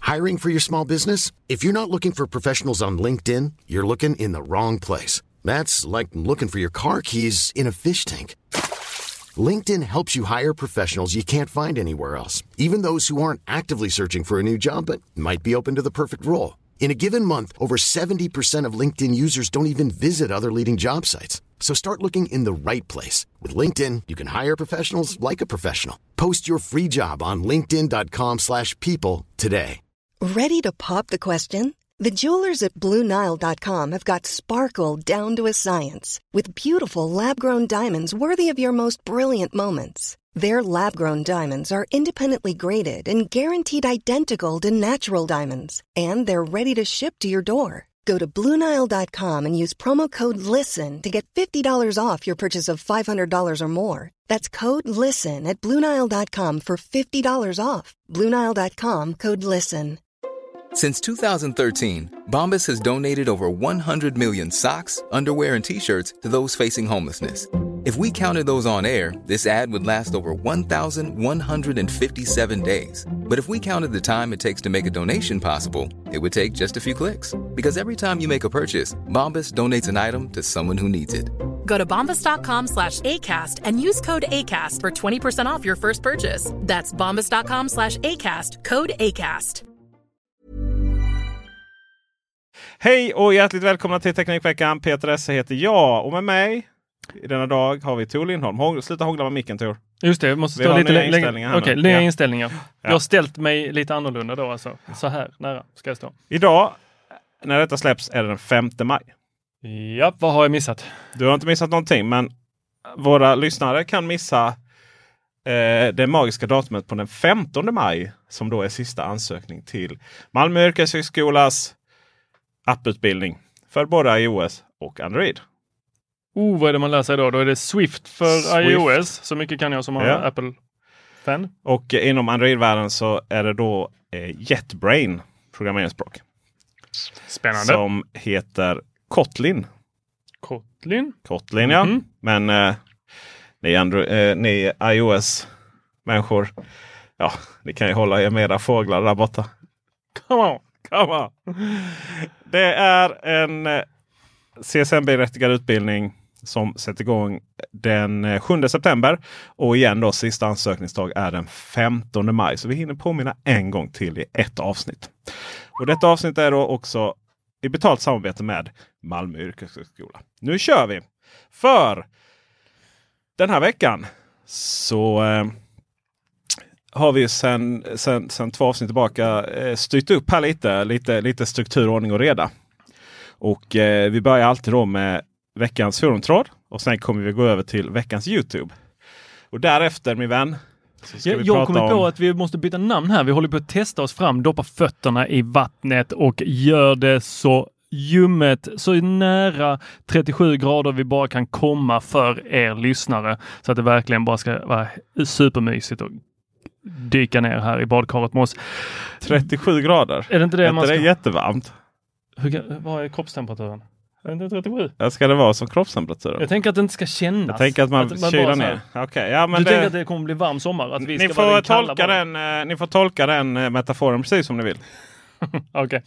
Hiring for your small business? If you're not looking for professionals on LinkedIn, you're looking in the wrong place. That's like looking for your car keys in a fish tank. LinkedIn helps you hire professionals you can't find anywhere else, even those who aren't actively searching for a new job but might be open to the perfect role. In a given month, over 70% of LinkedIn users don't even visit other leading job sites. So start looking in the right place. With LinkedIn, you can hire professionals like a professional. Post your free job on linkedin.com/people today. Ready to pop the question? The jewelers at BlueNile.com have got sparkle down to a science with beautiful lab-grown diamonds worthy of your most brilliant moments. Their lab-grown diamonds are independently graded and guaranteed identical to natural diamonds, and they're ready to ship to your door. Go to BlueNile.com and use promo code LISTEN to get $50 off your purchase of $500 or more. That's code LISTEN at BlueNile.com for $50 off. BlueNile.com, code LISTEN. Since 2013, Bombas has donated over 100 million socks, underwear, and T-shirts to those facing homelessness. If we counted those on air, this ad would last over 1,157 days. But if we counted the time it takes to make a donation possible, it would take just a few clicks. Because every time you make a purchase, Bombas donates an item to someone who needs it. Go to bombas.com/ACAST and use code ACAST for 20% off your first purchase. That's bombas.com/ACAST, code ACAST. Hej och hjärtligt välkomna till Teknikveckan. Peter Esse heter jag och med mig i denna dag har vi Tor Lindholm. Sluta hångla med micken, Tor. Just det, måste stå lite längre. Okej, nya inställningar. Ja. Jag har ställt mig lite annorlunda då alltså. Så här nära ska jag stå. Idag, när detta släpps, är det den 5 maj. Ja, vad har jag missat? Du har inte missat någonting, men våra lyssnare kan missa det magiska datumet på den 15 maj som då är sista ansökning till Malmö yrkeshögskolas apputbildning för både iOS och Android. Vad är det man läser idag? Då är det Swift för iOS. Så mycket kan jag som har Apple-fan. Och inom Android-världen så är det då JetBrain programmeringsspråk. Spännande. Som heter Kotlin. Kotlin, ja. Mm-hmm. Men ni iOS-människor, ja, ni kan ju hålla er med era fåglar där borta. Come on. Det är en CSNB-rättigad utbildning som sätter igång den 7 september. Och igen då, sista ansökningsdag är den 15 maj. Så vi hinner påminna en gång till i ett avsnitt. Och detta avsnitt är då också i betalt samarbete med Malmö yrkeshögskola. Nu kör vi! För den här veckan så har vi sen 2 avsnitt tillbaka styrt upp här lite struktur, ordning och reda. Och vi börjar alltid då med veckans forumtråd. Och sen kommer vi gå över till veckans YouTube. Och därefter, min vän, så ska vi jag prata kommer på att vi måste byta namn här. Vi håller på att testa oss fram, doppa fötterna i vattnet och gör det så ljummet, så nära 37 grader vi bara kan komma för er lyssnare. Så att det verkligen bara ska vara supermysigt och dyka ner här i badkaret med oss. 37 grader? Är det inte det man ska... Det är jättevarmt. Vad är kroppstemperaturen? Är det inte 37? Ja, ska det vara som kroppstemperatur? Jag tänker att det inte ska kännas. Jag tänker att man kylar ner. Okay, ja, men du tänker att det kommer bli varm sommar? Att vi ni, får tolka den metaforen precis som ni vill. Okej.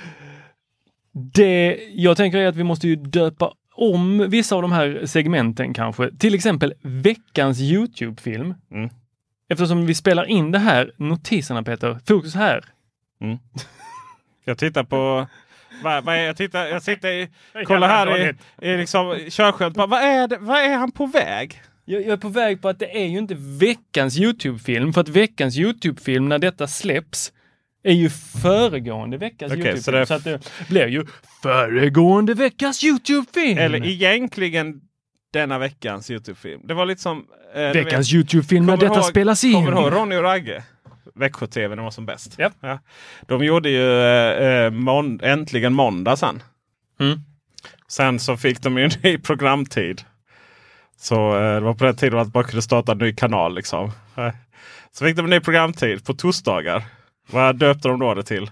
Det jag tänker är att vi måste ju döpa om vissa av de här segmenten kanske. Till exempel veckans YouTube-film. Mm. Eftersom vi spelar in det här, notiserna Peter. Fokus här. Mm. Jag tittar på... Jag sitter i... Kolla här i liksom körsköld. Vad är han på väg? Jag är på väg på att det är ju inte veckans YouTube-film. För att veckans YouTube-film, när detta släpps, är ju föregående veckas YouTube-film. Så att det blir ju föregående veckas YouTube-film. Eller egentligen denna veckans YouTube-film. Det var lite som... veckans YouTube-film när detta spelas in. Kommer du ihåg Ronny och Ragge? Växjö-TV, den var som bäst. Yep. Ja. De gjorde ju äntligen måndag sen. Mm. Sen så fick de ju en ny programtid. Så det var på den tiden att man bara kunde starta en ny kanal liksom. Så fick de en ny programtid på torsdagar. Vad döpte de då det till?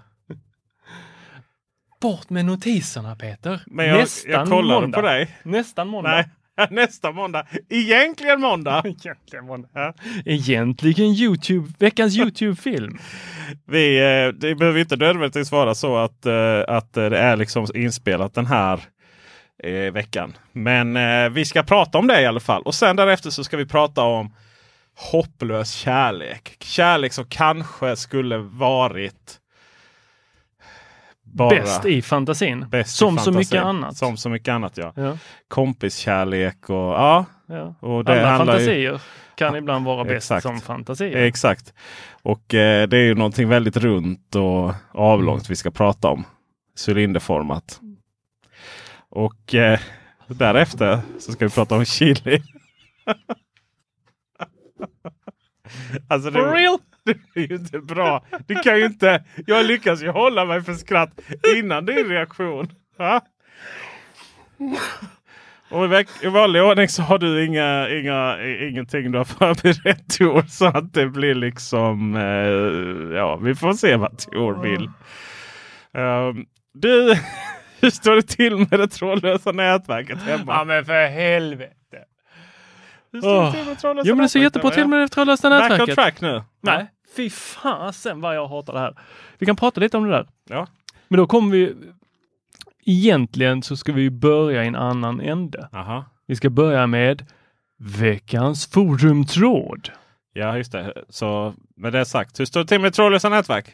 Bort med notiserna, Peter. Men jag kollade måndag. På dig. Nästan måndag. Nej, Nästa måndag. Egentligen måndag. Ja. Egentligen veckans YouTube-film. Det behöver inte nödvändigtvis vara så att det är liksom inspelat den här veckan. Men vi ska prata om det i alla fall. Och sen därefter så ska vi prata om hopplös kärlek. Kärlek som kanske skulle varit bäst i fantasin. Som så mycket annat. Som så mycket annat, ja. Kompiskärlek och Och alla fantasier kan ibland vara bäst som fantasier. Exakt. Och det är ju någonting väldigt runt och avlångt vi ska prata om. Cylinderformat. Och därefter så ska vi prata om chili. Alltså For real? Det är ju inte bra. Du kan ju inte. Jag lyckas ju hålla mig för skratt innan din reaktion. Ha? Och i vanlig ordning så har du ingenting du har förberett, Tor, så att det blir liksom vi får se vad Tor vill. Du, hur står det till med det trådlösa nätverket hemma? Ja, men för helvete. Hur står det till med det trådlösa nätverket? Jo, men det ser jättebra till med det trådlösa nätverket. Back on track nu. Nej, fy fasen vad jag hatar det här. Vi kan prata lite om det där. Ja. Men då kommer vi... Egentligen så ska vi börja i en annan ände. Aha. Vi ska börja med veckans forumtråd. Ja, just det. Så med det sagt, hur står det till med trådlösa nätverk?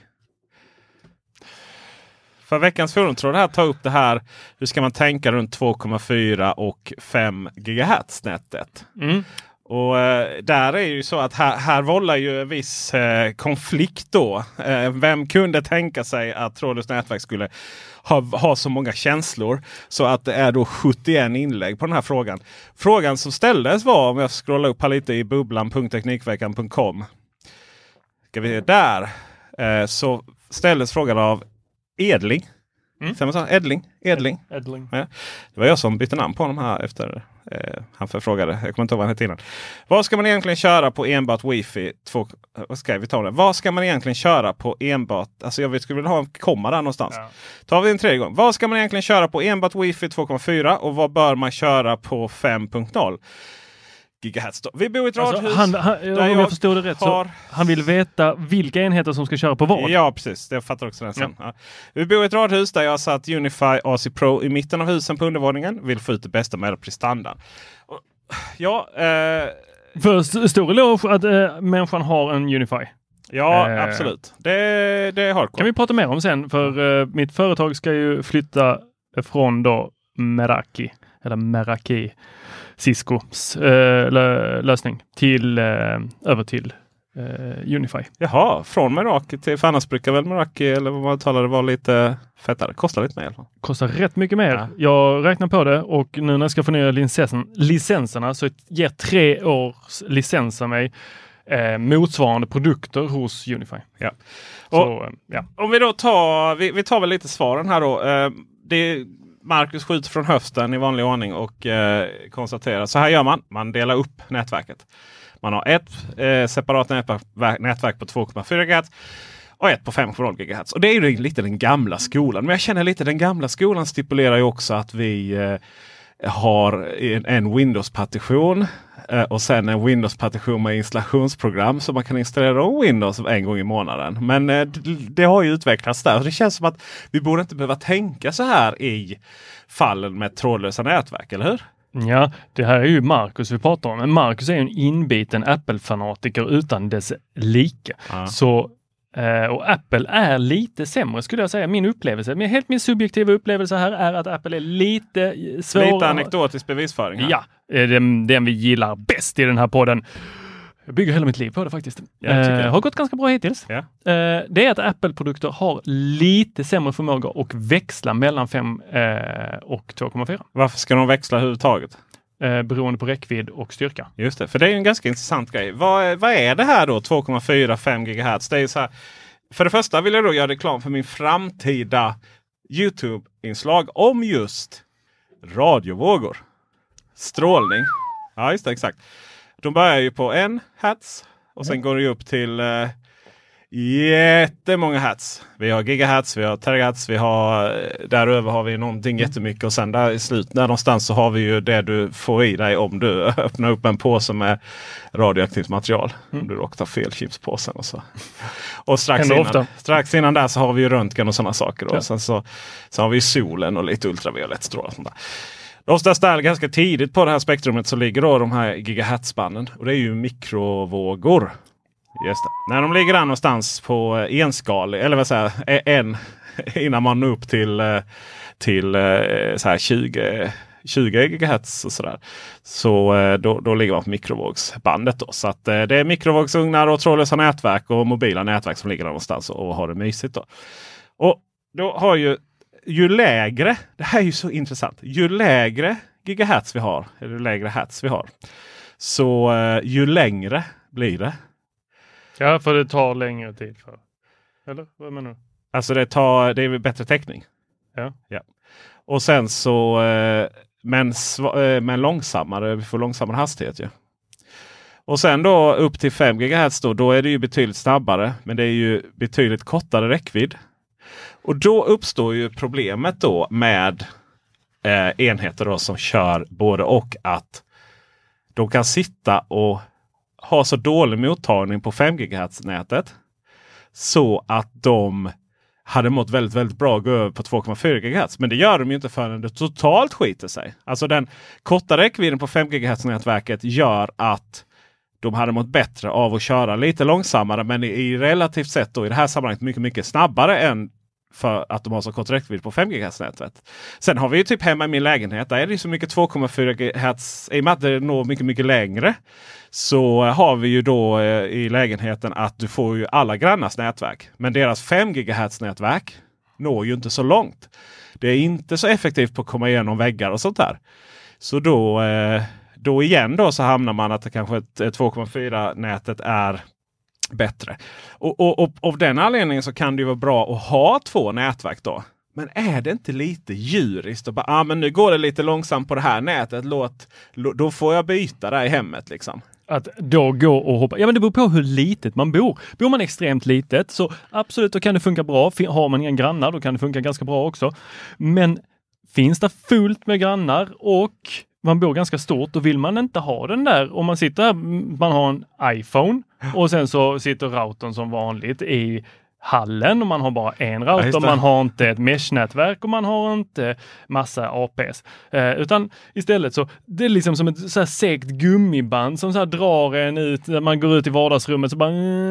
För veckans forumtråd här tar upp det här. Hur ska man tänka runt 2,4 och 5 GHz nätet? Mm. Och där är ju så att här vållar ju en viss konflikt då. Vem kunde tänka sig att trådlöst nätverk skulle ha så många känslor så att det är då 71 inlägg på den här frågan. Frågan som ställdes var, om jag scrollar upp här lite i bubblan.teknikveckan.com. Ska vi se där. Så ställdes frågan av Edling. Säger man så? Edling. Ja. Det var jag som bytte namn på honom här efter han förfrågade. Jag kommer inte ihåg vad han hette innan. Vad ska man egentligen köra på enbart wifi? Vad ska vi ta det? Vad ska man egentligen köra på enbart? Alltså jag skulle vilja ha en komma där någonstans. Ja. Tar vi en tredje gång. Vad ska man egentligen köra på enbart wifi 2,4 och vad bör man köra på 5.0? Gigahertz då. Vi bor i ett radhus. Om jag förstod det rätt så han vill veta vilka enheter som ska köra på vad. Ja, precis. Det fattar också den sen. Ja. Vi bor i ett radhus där jag har satt Unify AC Pro i mitten av husen på undervåningen. Vill få ut det bästa med prestanda. För stor eloge att människan har en Unify. Ja, absolut. Det är hardcore. Kan vi prata mer om sen? För mitt företag ska ju flytta från då Meraki Ciscos lösning över till Unify. Jaha, från Meraki till, för annars brukar väl Meraki eller vad man talar det var lite fettare. Kostar lite mer i alla fall. Kostar rätt mycket mer. Ja. Jag räknar på det och nu när jag ska få ner licenserna så ger 3 års licenser mig motsvarande produkter hos Unify. Ja. Om vi då vi tar väl lite svaren här då. Marcus skjuter från höften i vanlig ordning och konstaterar. Så här gör man. Man delar upp nätverket. Man har ett separat nätverk på 2,4 GHz och ett på 5,0 GHz. Och det är ju lite den gamla skolan. Men jag känner lite den gamla skolan stipulerar ju också att vi har en Windows-partition och sen en Windows-partition med installationsprogram så man kan installera Windows en gång i månaden. Men det har ju utvecklats där. Och det känns som att vi borde inte behöva tänka så här i fallen med trådlösa nätverk, eller hur? Ja, det här är ju Marcus vi pratar om. Men Marcus är ju en inbiten Apple-fanatiker utan dess like. Ja. Så och Apple är lite sämre skulle jag säga. Min upplevelse, min subjektiva upplevelse här är att Apple är lite svårare. Lite anekdotisk bevisföring här. Ja, den vi gillar bäst i den här podden. Jag bygger hela mitt liv på det faktiskt. Har gått ganska bra hittills. Ja. Det är att Apple-produkter har lite sämre förmåga att växla mellan 5 och 2,4. Varför ska de växla överhuvudtaget? Beroende på räckvidd och styrka. Just det, för det är ju en ganska intressant grej. Vad är det här då? 2,4, 5 GHz. Det är så här, för det första vill jag då göra reklam för min framtida YouTube-inslag om just radiovågor. Strålning. Ja, just det, exakt. De börjar ju på 1 hertz och sen går det upp till jättemånga hertz. Vi har gigahertz, vi har terahertz, däröver har vi någonting jättemycket. Och sen där i slutet någonstans så har vi ju det du får i dig om du öppnar upp en påse med radioaktivt material. Om du råkar ta fel chipspåsen och så. Och strax innan där så har vi ju röntgen och sådana saker. Ja. Och sen så har vi solen och lite ultraviolett strålar och sånt där. Oftast där ganska tidigt på det här spektrumet så ligger då de här gigahertzbanden. Och det är ju mikrovågor. Just det. När de ligger där någonstans på enskalig, eller vad säger en innan man når upp till så här 20 gigahertz och sådär. Så då ligger man på mikrovågsbandet då. Så att det är mikrovågsugnar och trådlösa nätverk och mobila nätverk som ligger där någonstans och har det mysigt då. Och då har ju lägre, det här är ju så intressant, ju lägre gigahertz vi har, eller ju lägre hertz vi har, så ju längre blir det. Ja, för det tar längre tid för. Eller vad menar du? Alltså det är bättre täckning. Ja. Och sen så men långsammare, vi får långsammare hastighet ju. Och sen då upp till 5 GHz då är det ju betydligt snabbare, men det är ju betydligt kortare räckvidd. Och då uppstår ju problemet då med enheter då som kör både och, att de kan sitta och ha så dålig mottagning på 5 GHz-nätet så att de hade mått väldigt, väldigt bra att gå över på 2,4 GHz. Men det gör de ju inte förrän det totalt skiter sig. Alltså den korta räckvidden på 5 GHz-nätverket gör att de hade mått bättre av att köra lite långsammare, men i relativt sett då i det här sammanhanget mycket, mycket snabbare än för att de har så kort räckvidd på 5 GHz-nätet. Sen har vi ju typ hemma i min lägenhet, där är det så mycket 2,4 GHz, i och med att det når mycket, mycket längre, så har vi ju då i lägenheten att du får ju alla grannars nätverk. Men deras 5 GHz-nätverk når ju inte så långt. Det är inte så effektivt på att komma igenom väggar och sånt där. Så då igen då så hamnar man att det kanske 2,4-nätet är bättre. Och av den anledningen så kan det ju vara bra att ha 2 nätverk då. Men är det inte lite djuriskt och bara, men nu går det lite långsamt på det här nätet, då får jag byta där i hemmet liksom. Att då gå och hoppa. Ja, men det beror på hur litet man bor. Bor man extremt litet så absolut, då kan det funka bra. Har man inga grannar, då kan det funka ganska bra också. Men finns det fullt med grannar och man bor ganska stort, då vill man inte ha den där. Om man sitter här, man har en iPhone och sen så sitter routern som vanligt i hallen och man har bara en router. Man har inte ett mesh-nätverk och man har inte massa APs. Utan istället så, det är liksom som ett så här segt gummiband som så här drar en ut, när man går ut i vardagsrummet så bara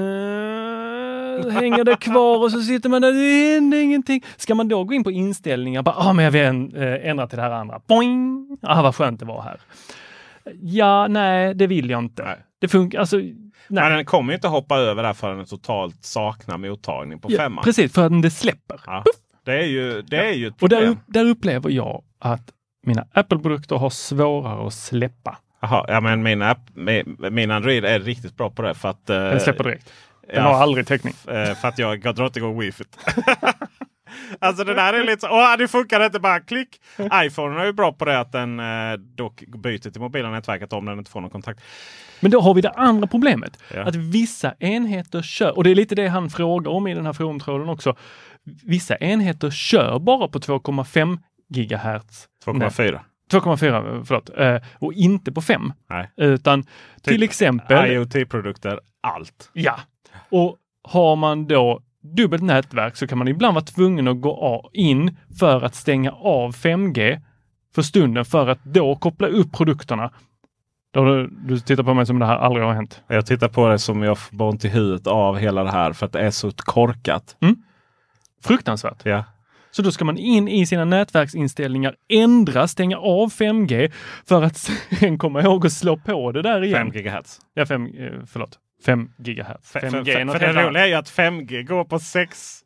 hänger det kvar och så sitter man där, det händer ingenting. Ska man då gå in på inställningar, bara, men jag vill ändra till det här andra. Boing! Vad skönt det var här. Ja, nej, det vill jag inte. Nej. Det funkar, alltså, nej. Men den kommer inte hoppa över där förrän den totalt saknar mottagning på 5. Precis, för att det släpper. Ja. Det är ju ett problem. Och där upplever jag att mina Apple-produkter har svårare att släppa. Jaha, ja, men min Android är riktigt bra på det för att den släpper direkt. Den har aldrig täckning. För att jag drar inte igång wifi. Alltså det där är lite så, det funkar inte bara klick. iPhone är ju bra på det att den dock byter till mobila nätverket om den inte får någon kontakt. Men då har vi det andra problemet. Ja. Att vissa enheter kör, och det är lite det han frågar om i den här forumtråden också. Vissa enheter kör bara på 2,5 GHz. 2,4, förlåt. Och inte på 5. Nej. Utan till exempel IoT-produkter, allt. Ja. Och har man då dubbelt nätverk så kan man ibland vara tvungen att gå in för att stänga av 5G för stunden för att då koppla upp produkterna. Du tittar på mig som det här aldrig har hänt. Jag tittar på det som jag får ont i huvudet av hela det här för att det är så korkat. Fruktansvärt. Ja. Så då ska man in i sina nätverksinställningar, stänga av 5G för att sen komma ihåg att slå på det där igen. 5 GHz. Ja, 5 GHz. 5G. För det roliga är ju att 5G går på 6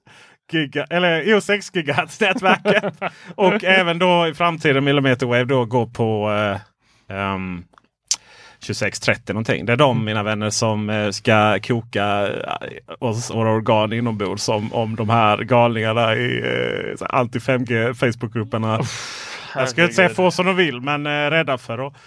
GHz nätverket. Och även då i framtiden millimeter wave då går på 2630 någonting. Det är de, mina vänner, som ska koka våra organ inombords om de här galningarna i anti-5G Facebookgrupperna. Jag ska inte säga få som de vill, men rädda för då.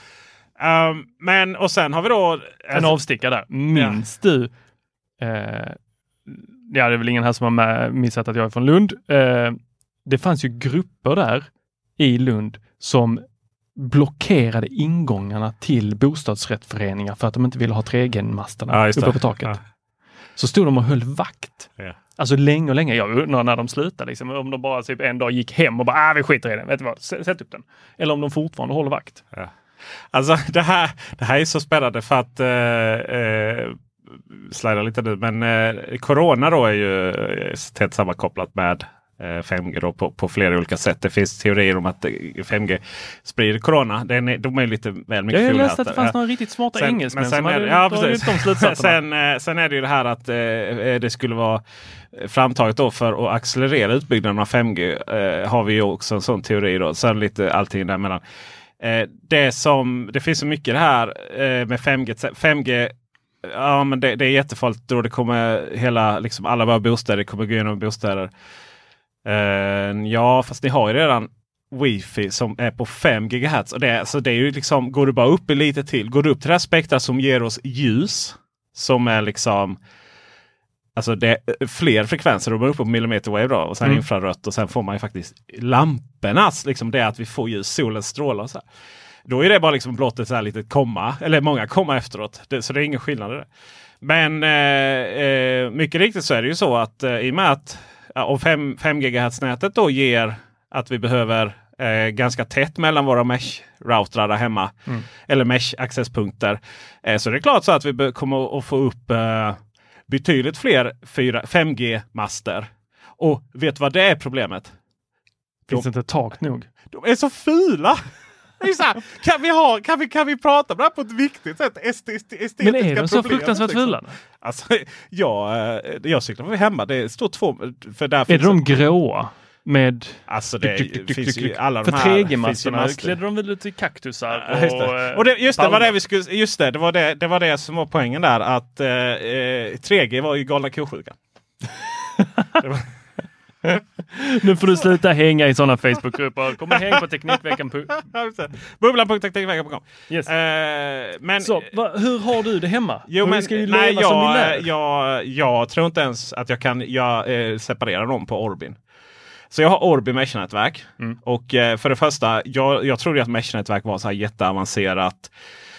Och sen har vi då en avstickare där. Minns du det är väl ingen här som har missat att jag är från Lund. Det fanns ju grupper där i Lund som blockerade ingångarna till bostadsrättföreningar för att de inte ville ha 3G-masterna uppe på taket. Ja. Så stod de och höll vakt. Ja. Alltså länge och länge. Jag undrar när de slutade. Liksom, om de bara typ en dag gick hem och bara vi skiter i den. Vet du vad? Sätt upp den. Eller om de fortfarande håller vakt. Ja. Alltså det här är så spännande för att slida lite nu. Men corona då är ju tätt sammankopplat med 5G då på flera olika sätt. Det finns teorier om att 5G sprider corona. De är lite väl mycket. Jag läste att det fanns några riktigt smarta engelsmän som hade dragit de slutsatserna. Sen är det ju det här att det skulle vara framtaget då för att accelerera utbyggnaden av 5G. Har vi ju också en sån teori då. Sen lite allting däremellan. Det finns så mycket det här med 5G. 5G, ja men det är jättefarligt då det kommer liksom alla våra bostäder kommer gå igenom bostäder. Ja, fast ni har ju redan wifi som är på 5 GHz. Och det är ju liksom, går du bara upp lite till. Går du upp till det här spektra som ger oss ljus. Som är liksom, alltså det är fler frekvenser. Då går upp på millimeter wave då. Och sen infrarött. Och sen får man ju faktiskt lampornas. Liksom det att vi får ljus, solens strålar och så här. Då är det bara liksom blott ett så här litet komma. Eller många komma efteråt. Så det är ingen skillnad i det. Men mycket riktigt så är det ju så att i och med att och 5 GHz-nätet då ger att vi behöver ganska tätt mellan våra mesh-routrar där hemma. Eller mesh-accesspunkter. Så det är klart så att vi kommer att få upp betydligt fler 5G-master. Och vet du vad det är problemet? Finns det inte tak nog? De är så fula! Det är så här, kan vi prata om det här på ett viktigt sätt? Estetiska men är de så fruktansvärt fula? Alltså, jag cyklar på hemma. Det står 2. För där är de gråa? Med alltså det finns ju alla de för här 3G-massorna klädde de väl lite kakktusar och det var det som var poängen där att 3G var ju galna kosjukan. Nu får du sluta hänga i sådana Facebookgrupper. Kom och häng på Teknikveckan. Bubblan.teknikveckan.com. Yes. Men så, hur har du det hemma? Jo, men, jag tror inte ens att jag kan separera dem på Orbin. Så jag har Orbi Mesh-nätverk. Och för det första, jag trodde att Mesh-nätverk var så här jätteavancerat.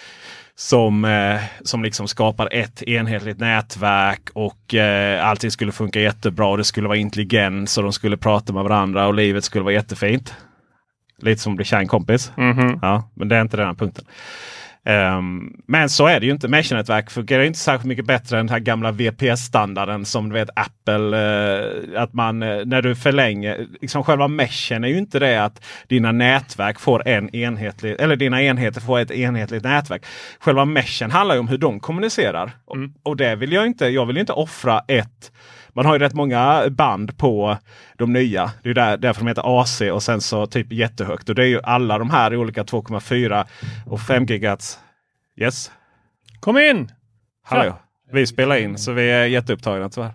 Som liksom skapar ett enhetligt nätverk och allting skulle funka jättebra och det skulle vara intelligent så de skulle prata med varandra och livet skulle vara jättefint. Lite som blir kärnkompis. Ja, men det är inte den här punkten. Men så är det ju inte. Mesh-nätverk fungerar inte särskilt mycket bättre än den här gamla VPS-standarden som du vet Apple, att man när du förlänger, liksom själva meshen är ju inte det att dina nätverk får en enhetlig, eller dina enheter får ett enhetligt nätverk. Själva meshen handlar ju om hur de kommunicerar. Och det vill jag vill inte offra man har ju rätt många band på de nya. Det är ju därför de heter AC och sen så typ jättehögt. Och det är ju alla de här i olika 2,4 och 5 GHz. Yes. Kom in! Hallå. Vi spelar in så vi är jätteupptagna tyvärr.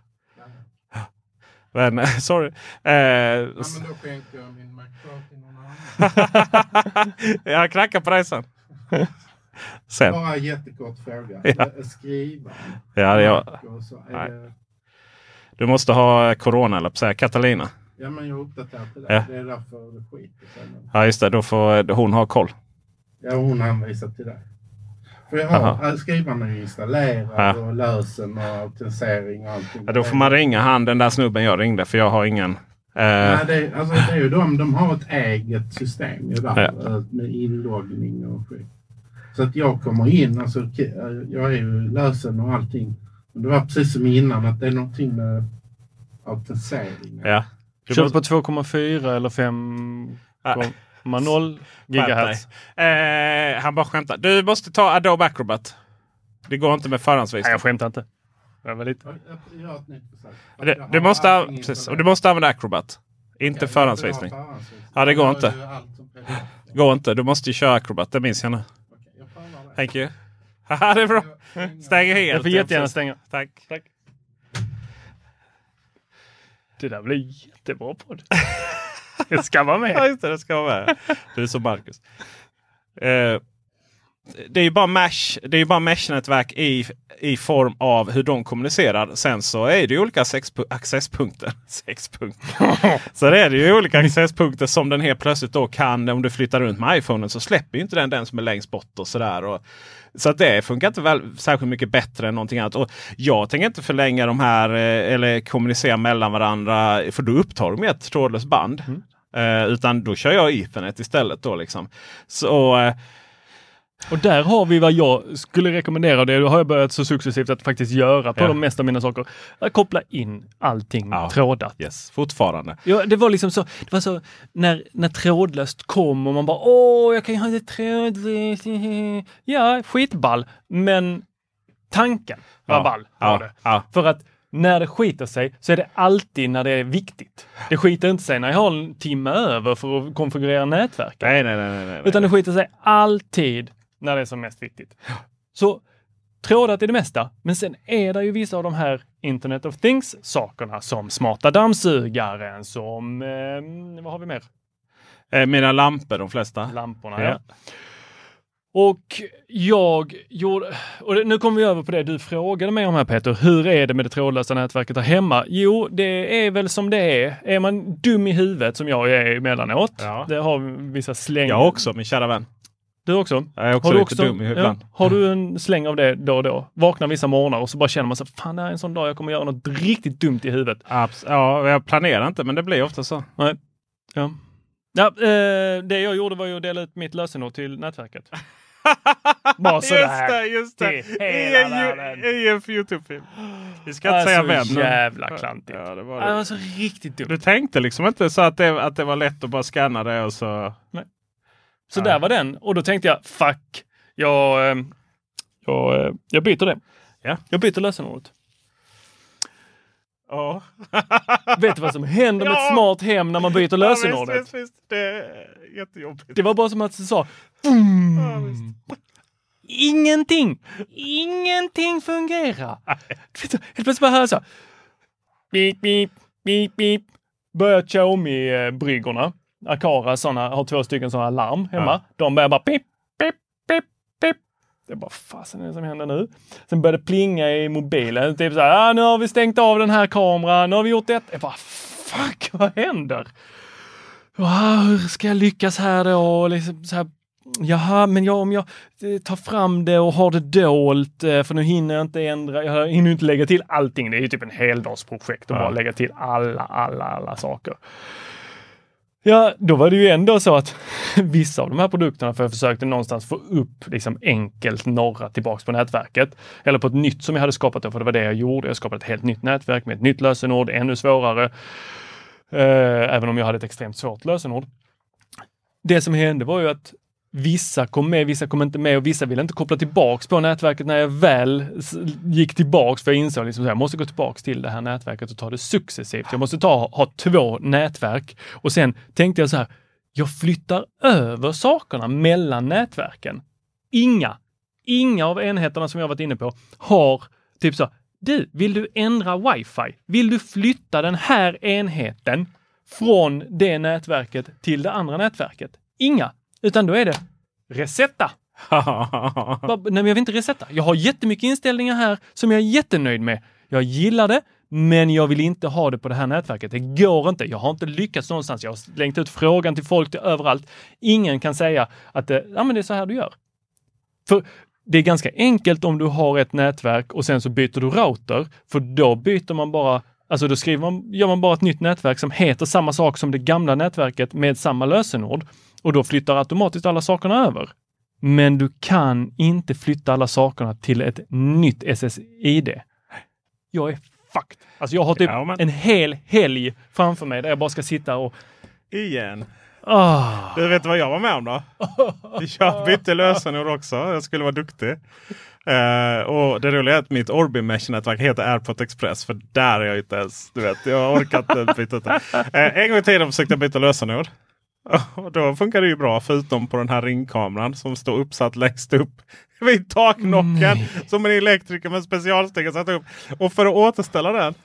Men sorry. Men då skänker jag min MacBook till någon annan. Jag knackar på dig sen. Bara en jättekort fråga. Skriva. Ja, det du måste ha corona eller säga Catalina. Ja, men jag uppdaterar till det. Ja. Det är därför det skiter sig. Ja, just det. Då får hon ha koll. Ja, hon hänvisar till det. För jag har skrivaren är installerad och lösen och autentisering och allting. Ja, då får man ringa den där snubben jag ringde för jag har ingen... Nej, det är ju de har ett eget system med inloggning och skit. Så att jag kommer in, alltså jag är ju lösen och allting. Det var precis som innan att det är någonting med autentisering. Ja. Kör på 2,4 eller 5,0 gigahertz. Han bara skämtar. Du måste ta Adobe Acrobat. Det går inte med förhandsvisning. Nej, jag skämtar inte. Jag var lite... Du måste använda Acrobat. Inte förhandsvisning. Ja, det går inte. Går inte. Du måste ju köra Acrobat. Det minns jag nu. Thank you. Haha, det är bra. Stänger helt. Jag får jättegärna stänga. Tack. Det där blir jättebra podd. Det ska vara med. Ja, just det ska vara med. Du är som Marcus. det är ju bara mesh-nätverk i form av hur de kommunicerar. Sen så är det ju olika accesspunkter. Så det är det ju olika accesspunkter som den helt plötsligt då kan, om du flyttar runt med iPhonen så släpper ju inte den som är längst bort och sådär. Så att det funkar inte väl särskilt mycket bättre än någonting annat. Och jag tänker inte förlänga de här eller kommunicera mellan varandra, för då upptar de ett trådlöst band. Utan då kör jag Ethernet istället då liksom. Så... Och där har vi vad jag skulle rekommendera. Det har jag börjat så successivt att faktiskt göra på de mesta av mina saker. Att koppla in allting trådat. Yes, fortfarande. Ja, det var liksom så. Det var så när trådlöst kom och man bara jag kan ju ha det trådlöst. Ja, skitball. Men tanken var ball. För att när det skiter sig så är det alltid när det är viktigt. Det skiter inte sig när jag har en timme över för att konfigurera nätverket. Nej. Utan det skiter sig alltid när det är som mest viktigt. Så trådat är det mesta. Men sen är det ju vissa av de här Internet of Things-sakerna som smarta dammsugaren, som... vad har vi mer? Mina lampor, de flesta. Lamporna, ja. Och jag gjorde... Och nu kommer vi över på det du frågade mig om här, Peter. Hur är det med det trådlösa nätverket där hemma? Jo, det är väl som det är. Är man dum i huvudet som jag är emellanåt. Ja. Det har vissa släng. Jag också, min kära vän. Du också? Jag är också lite dum i huvudet. Ja. Har du en släng av det då och då? Vaknar vissa morgnar och så bara känner man så fan, det är en sån dag jag kommer göra något riktigt dumt i huvudet. Ja, jag planerar inte, men det blir ofta så. Nej. Ja. Ja, det jag gjorde var ju att dela ut mitt lösenord till nätverket. Bara just det. I en YouTube-film. Vi ska inte säga vem. Så jävla klantigt. Ja, det var alltså riktigt dumt. Du tänkte liksom inte så att det var lätt att bara scanna det och så... Nej. Så där var den. Och då tänkte jag, fuck. Jag byter det. Ja. Jag byter lösenordet. Ja. Vet du vad som händer med ett smart hem när man byter lösenordet? Visst. Det är jättejobbigt. Det var bara som att det sa Ingenting fungerar. Helt plötsligt bara hör så. Beep, beep, beep, beep. Börjar Xiaomi-bryggorna. Akara har 2 stycken sådana larm hemma. Ja. De börjar bara pip, pip, pip, pip. Det är bara fasen är det som händer nu. Sen börjar det plinga i mobilen. Typ så här, nu har vi stängt av den här kameran. Nu har vi gjort det. Jag bara, fuck, vad händer? Hur ska jag lyckas här då? Liksom så här, jaha, men om jag tar fram det och har det dolt, för nu hinner jag inte ändra, jag hinner inte lägga till allting. Det är ju typ en heldagsprojekt att bara lägga till alla saker. Ja, då var det ju ändå så att vissa av de här produkterna, för jag försökte någonstans få upp liksom enkelt norra tillbaks på nätverket. Eller på ett nytt som jag hade skapat då, för det var det jag gjorde. Jag skapade ett helt nytt nätverk med ett nytt lösenord, ännu svårare. Även om jag hade ett extremt svårt lösenord. Det som hände var ju att vissa kom med, vissa kom inte med och vissa ville inte koppla tillbaks på nätverket när jag väl gick tillbaks, för jag insåg liksom att jag måste gå tillbaks till det här nätverket och ta det successivt. Jag måste ha 2 nätverk och sen tänkte jag så här, jag flyttar över sakerna mellan nätverken. Inga av enheterna som jag varit inne på har typ så, du, vill du ändra wifi? Vill du flytta den här enheten från det nätverket till det andra nätverket? Inga. Utan då är det resetta. Nej, men jag vill inte resetta. Jag har jättemycket inställningar här som jag är jättenöjd med. Jag gillar det, men jag vill inte ha det på det här nätverket. Det går inte. Jag har inte lyckats någonstans. Jag har slängt ut frågan till folk överallt. Ingen kan säga att men det är så här du gör. För det är ganska enkelt om du har ett nätverk och sen så byter du router. För då byter man bara, alltså då gör man bara ett nytt nätverk som heter samma sak som det gamla nätverket med samma lösenord. Och då flyttar automatiskt alla sakerna över. Men du kan inte flytta alla sakerna till ett nytt SSID. Jag är fucked. Alltså jag har typ en hel helg framför mig där jag bara ska sitta och... Igen. Du vet vad jag var med om då? Jag bytte lösenord också. Jag skulle vara duktig. Och det roliga är att mitt Orbi Mesh-nätverk heter Airport Express. För där är jag inte ens, du vet, jag har orkat inte byta det. En gång i tiden försökte jag byta lösenord. Och då funkar det ju bra, förutom på den här ringkameran som står uppsatt längst upp vid taknocken som en elektriker med specialsteg har satt upp. Och för att återställa den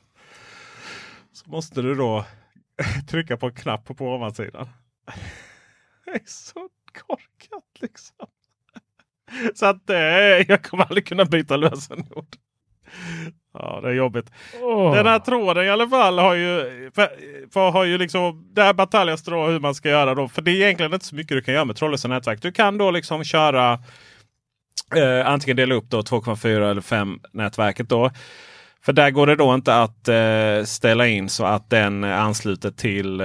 så måste du då trycka på en knapp på ovansidan. Det är så korkat liksom. Så att jag kommer aldrig kunna byta lösenord. Ja, det är jobbigt. Den här tråden i alla fall har ju liksom det här bataljastrå hur man ska göra då. För det är egentligen inte så mycket du kan göra med trådlösa nätverk. Du kan då liksom köra antingen dela upp då 2,4 eller 5 nätverket då. För där går det då inte att ställa in så att den ansluter till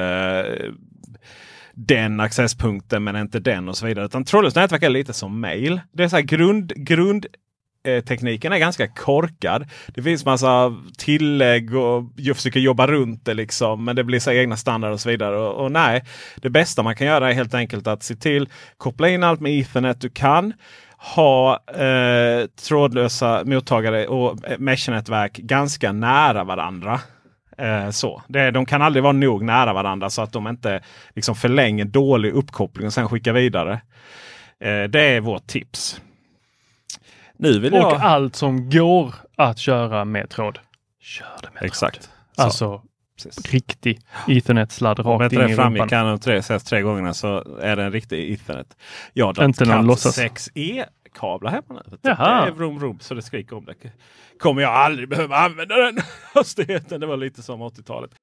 den accesspunkten men inte den och så vidare. Utan trådlöst nätverk är lite som mail. Det är så här tekniken är ganska korkad. Det finns massa tillägg och jag försöker jobba runt det liksom. Men det blir så egna standard och så vidare. Och nej, det bästa man kan göra är helt enkelt att se till koppla in allt med Ethernet du kan. Ha trådlösa mottagare och mesh-nätverk ganska nära varandra. De kan aldrig vara nog nära varandra så att de inte liksom förlänger dålig uppkoppling och sen skickar vidare. Det är vårt tips. Och allt som går att köra med tråd. Kör det med exakt. tråd. Alltså riktig Ethernet-sladd rakt in i rumpan. Om kan de tre gångerna så är det en riktig Ethernet. Jag har inte någon låtsas 6E-kablar hemma nu. Det Jaha. är vroom så det skriker om det. Kommer jag aldrig behöva använda den hastigheten. Det var lite som 80-talet.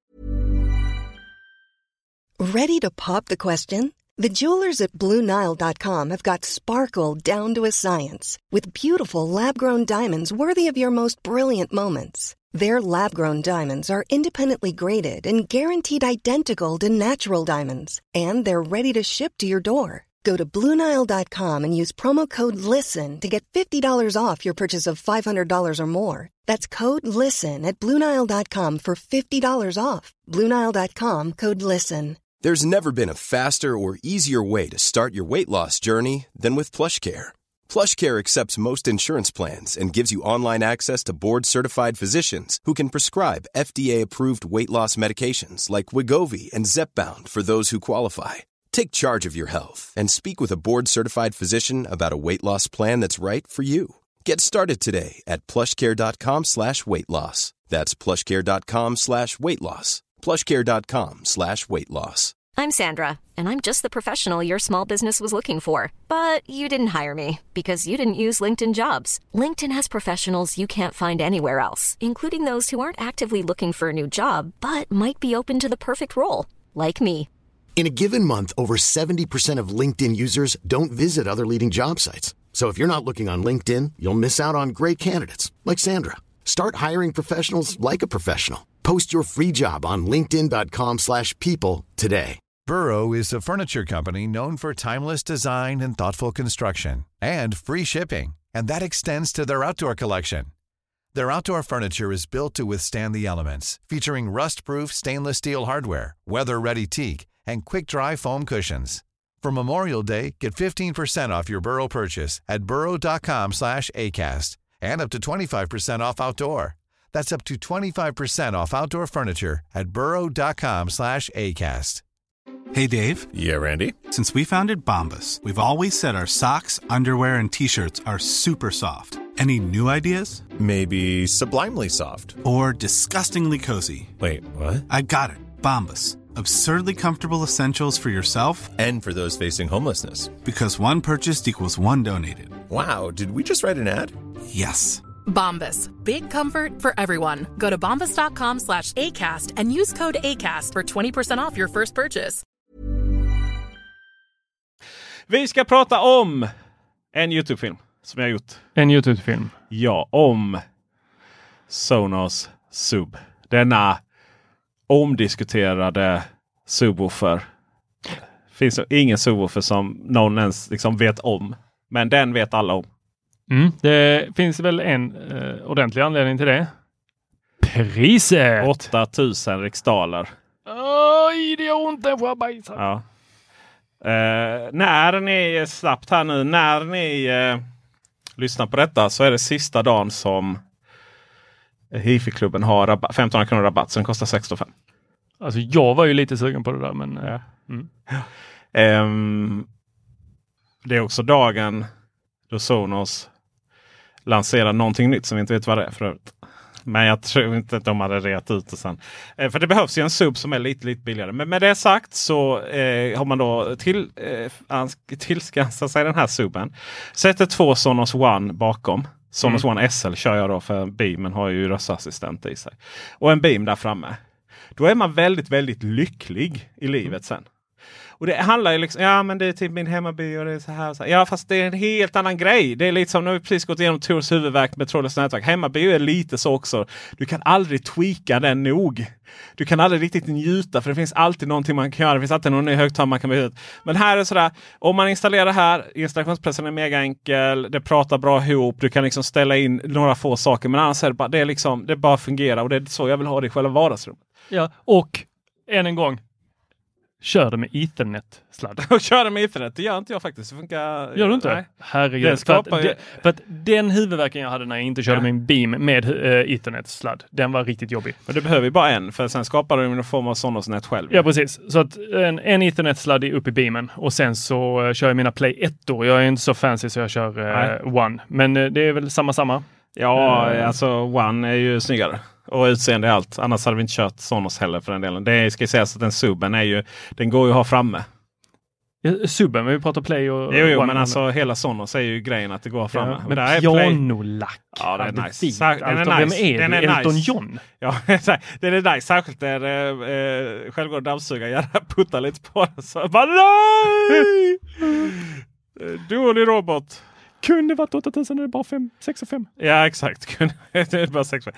Ready to pop the question? The jewelers at BlueNile.com have got sparkle down to a science with beautiful lab-grown diamonds worthy of your most brilliant moments. Their lab-grown diamonds are independently graded and guaranteed identical to natural diamonds, and they're ready to ship to your door. Go to BlueNile.com and use promo code LISTEN to get $50 off your purchase of $500 or more. That's code LISTEN at BlueNile.com for $50 off. BlueNile.com, code LISTEN. There's never been a faster or easier way to start your weight loss journey than with PlushCare. PlushCare accepts most insurance plans and gives you online access to board-certified physicians who can prescribe FDA-approved weight loss medications like Wegovy and Zepbound for those who qualify. Take charge of your health and speak with a board-certified physician about a weight loss plan that's right for you. Get started today at plushcare.com/weightloss. That's plushcare.com/weightloss. plushcare.com/weightloss. I'm Sandra, and I'm just the professional your small business was looking for. But you didn't hire me because you didn't use LinkedIn Jobs. LinkedIn has professionals you can't find anywhere else, including those who aren't actively looking for a new job, but might be open to the perfect role, like me. In a given month, over 70% of LinkedIn users don't visit other leading job sites. So if you're not looking on LinkedIn, you'll miss out on great candidates like Sandra. Start hiring professionals like a professional. Post your free job on linkedin.com/people today. Burrow is a furniture company known for timeless design and thoughtful construction and free shipping. And that extends to their outdoor collection. Their outdoor furniture is built to withstand the elements, featuring rust-proof stainless steel hardware, weather-ready teak, and quick-dry foam cushions. For Memorial Day, get 15% off your Burrow purchase at burrow.com/acast and up to 25% off outdoor. That's up to 25% off outdoor furniture at burrow.com/acast. Hey, Dave. Yeah, Randy. Since we founded Bombas, we've always said our socks, underwear, and T-shirts are super soft. Any new ideas? Maybe sublimely soft. Or disgustingly cozy. Wait, what? I got it. Bombas. Absurdly comfortable essentials for yourself and for those facing homelessness. Because one purchased equals one donated. Wow, did we just write an ad? Yes. Bombas. Big comfort for everyone. Go to bombas.com/ACAST and use code ACAST for 20% off your first purchase. Vi ska prata om en YouTube-film som jag har gjort. En YouTube-film? Ja, om Sonos Sub. Denna omdiskuterade subwoofer. Finns ingen subwoofer som någon ens liksom vet om. Men den vet alla om. Det finns väl en ordentlig anledning till det. Priset! 8000 riksdaler. Oj, det är ont att få bajsa. Ja. När ni snabbt här nu, när ni lyssnar på detta så är det sista dagen som Hifi-klubben har 1500 kronor rabatt, så den kostar 65. Alltså jag var ju lite sugen på det där, men det är också dagen då Sonos lanserar någonting nytt som vi inte vet vad det är för övrigt. Men jag tror inte att de hade reat ut det sen. För det behövs ju en sub som är lite billigare. Men med det sagt så har man då tillskansat sig den här subben. Sätter 2 Sonos One bakom. Sonos One SL kör jag då för Beamen har ju röstassistent i sig. Och en Beam där framme. Då är man väldigt, väldigt lycklig i livet sen. Och det handlar ju liksom, ja men det är typ min hemmaby och det är så här och så här. Ja fast det är en helt annan grej. Det är lite som när vi precis gått igenom Tors huvudverk med trådlöst nätverk. Hemmaby är lite så också. Du kan aldrig tweaka den nog. Du kan aldrig riktigt njuta för det finns alltid någonting man kan göra. Det finns alltid någon ny högtalare man kan byta ut. Men här är det sådär, om man installerar det här, installationsprocessen är mega enkel. Det pratar bra ihop. Du kan liksom ställa in några få saker. Men annars är det bara, det är liksom, det bara fungerar. Och det är så jag vill ha det i själva vardagsrummet. Ja, och än en gång. Kör det med Ethernet-sladd. Kör det med Ethernet, det gör inte jag faktiskt. Det funkar... Gör du inte? Nej. Herregud. För att den huvudvärken jag hade när jag inte körde min Beam med Ethernet-sladd, den var riktigt jobbig. Men du behöver ju bara en, för sen skapar du en form av Sonos-nät själv. Ja, precis. Så att en Ethernet-sladd är uppe i Beamen och sen så kör jag mina Play 1-or. Jag är inte så fancy så jag kör One. Men det är väl samma. Ja, alltså One är ju snyggare. Och utseende är allt. Annars hade vi inte kört Sonos heller för den delen. Det ska sägas att den subben är ju, den går ju att ha framme. Subben, vi pratar Play och Jo, men alltså hela Sonos är ju grejen att det går framme. Ja, men pianolack. Ja, det är nice. Den är nice. Vem är det? Elton John? Ja, det är nice. Särskilt där självgående dammsugare gärna puttar lite på den. Så bara nej! Dålig robot. Kunde varit 8000, det är bara 6 och 5. Ja, exakt. Det är bara 6 och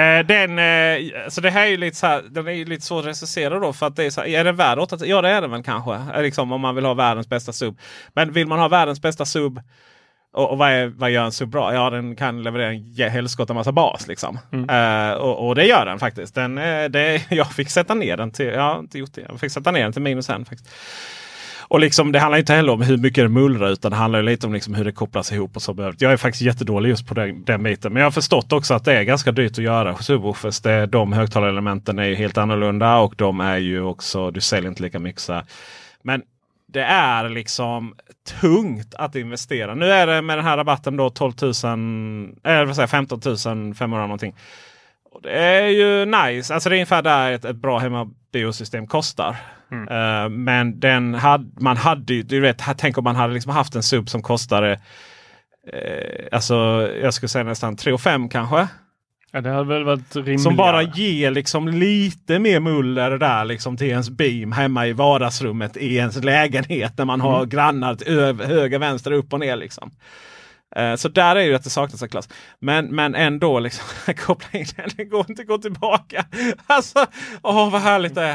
5. Så det här är ju lite så här, den är ju lite så recenserad då för att det är så här, är den värd 8000? Ja, det är den väl kanske. Liksom om man vill ha världens bästa sub. Men vill man ha världens bästa sub och vad gör en sub bra? Ja, den kan leverera en helskott en massa bas liksom. Och det gör den faktiskt. Jag fick sätta ner den till, jag har inte gjort det. Jag fick sätta ner den till -1 faktiskt. Och liksom, det handlar inte heller om hur mycket det mullrar utan det handlar ju lite om liksom hur det kopplas ihop och så behövt. Jag är faktiskt jättedålig just på den biten. Men jag har förstått också att det är ganska dyrt att göra subwoofers. De högtalarelementen är ju helt annorlunda och de är ju också, du säljer inte lika mycket så här. Men det är liksom tungt att investera. Nu är det med den här rabatten då 15 500 någonting. Och det är ju nice. Alltså det är ungefär där ett bra hemmabiosystem kostar. Men man hade du vet, tänk om man hade liksom haft en sub som kostade alltså jag skulle säga nästan 3 och 5 kanske. Ja, det hade väl varit rimligt. Som bara ger liksom lite mer muller där liksom till ens Beam hemma i vardagsrummet i ens lägenhet när man har grannar till höger, vänster, upp och ner liksom. Så där är ju att det saknas en klass. Men ändå liksom koppla in den, det går inte att gå tillbaka. Alltså, vad härligt det är.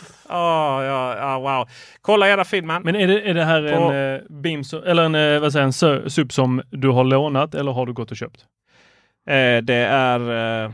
Wow. Kolla gärna filmen. Men är det här en Beam eller en sub som du har lånat eller har du gått och köpt? Det är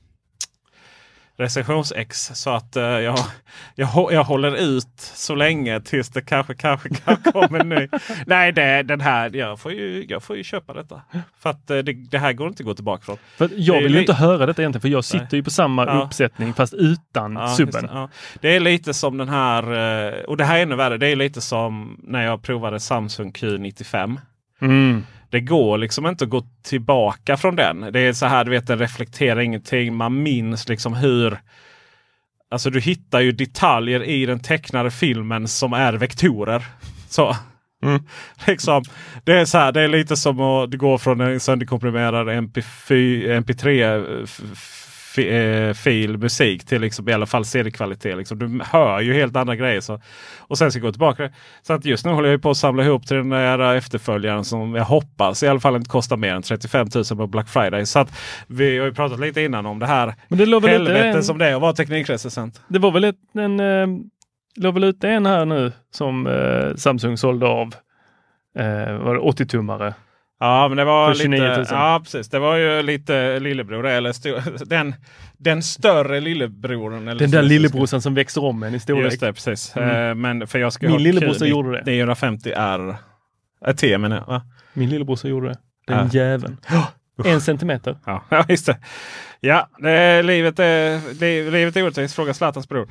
recensions-X så att jag håller ut så länge tills det kanske kommer nu. Nej, den här jag får ju köpa detta. För att det här går inte att gå tillbaka från. För jag vill ju inte höra detta egentligen för jag sitter ju på samma uppsättning fast utan subben. Det är lite som den här och det här är ännu värre. Det är lite som när jag provade Samsung Q95. Det går liksom inte att gå tillbaka från den. Det är så här, du vet, den reflekterar ingenting. Man minns liksom hur... Alltså du hittar ju detaljer i den tecknade filmen som är vektorer. Så. Liksom, det är så här, det är lite som att gå från en sönderkomprimerad MP3-fil musik till liksom, i alla fall CD-kvalitet. Liksom. Du hör ju helt andra grejer. Så. Och sen ska jag gå tillbaka. Så att just nu håller jag på att samla ihop till den där efterföljaren som jag hoppas i alla fall inte kostar mer än 35 000 på Black Friday. Så att vi har ju pratat lite innan om det här helvete som det är att vara teknikrecensent. Det var väl låg väl ut en här nu som Samsung sålde av var det 80-tummare. Ja, men det var lite... 29 000. Ja, precis. Det var ju lite lillebror. Eller den större lillebroren. Eller den där lillebrorsan som växer om en i storlek. Just det, precis. Men för jag ska min lillebrorsa gjorde det. 950 T menar jag, va? Min lillebrorsa gjorde det. Den jäveln. 1 centimeter. Ja, just det. Ja, livet är orättvist. Fråga Zlatans bror.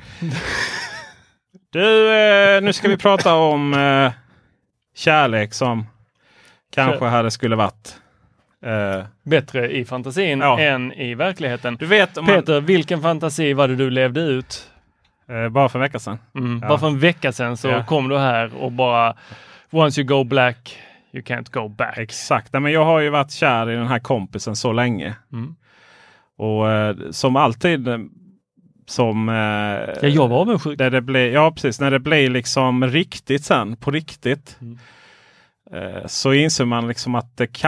Du, nu ska vi prata om kärlek som kanske skulle varit Bättre i fantasin än i verkligheten. Du vet, Peter, vilken fantasi var det du levde ut? Bara för en vecka sedan. Bara för en vecka sedan så kom du här och bara once you go black, you can't go back. Exakt. Men jag har ju varit kär i den här kompisen så länge. Och som alltid som... jag var avundsjuk. Precis. När det blir liksom riktigt sen, på riktigt. Så inser man liksom att det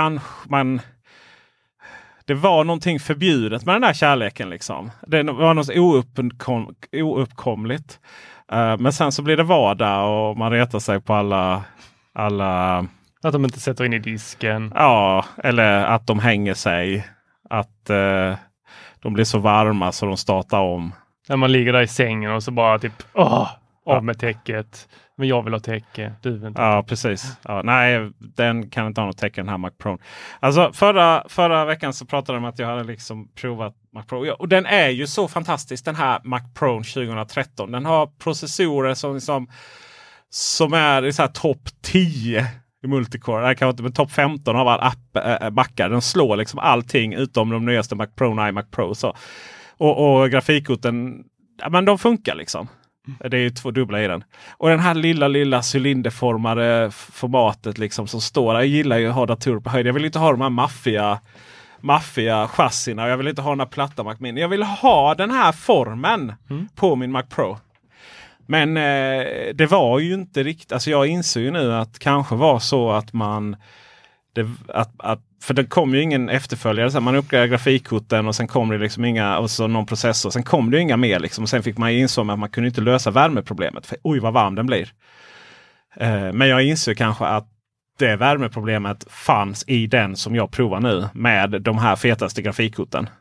det var någonting förbjudet med den där kärleken liksom. Det var något ouppkomligt. Men sen så blir det vardag och man retar sig på alla... Att de inte sätter in i disken. Ja, eller att de hänger sig. Att de blir så varma så de startar om. När man ligger där i sängen och så bara typ av med täcket. Men jag vill ha täcke, du vill inte. Ja, precis. Ja, nej, den kan inte ha något täcke, den här Mac Pro. Alltså förra veckan så pratade de om att jag hade liksom provat Mac Pro. Ja, och den är ju så fantastisk, den här Mac Pro 2013. Den har processorer som är i så här topp 10 i multicore. Det kan inte, men topp 15 av all Macar. Den slår liksom allting utom de nyaste Mac Pro och iMac Pro. Så. Och grafikkorten, men de funkar liksom. Det är ju 2 dubbla i den. Och den här lilla cylinderformade formatet liksom som står där. Jag gillar ju att ha datorer på höjd. Jag vill inte ha de här maffiga chassina. Jag vill inte ha den här platta Mac Mini. Jag vill ha den här formen på min Mac Pro. Men det var ju inte riktigt. Alltså jag inser ju nu att kanske var så att man... för det kom ju ingen efterföljare. Så man uppgraderar grafikkorten och sen kom det liksom inga, och så någon processor. Sen kom det inga mer liksom. Och sen fick man insåg att man kunde inte lösa värmeproblemet. För oj vad varm den blir. Men jag inser kanske att det värmeproblemet fanns i den som jag provar nu. Med de här fetaste grafikkorten.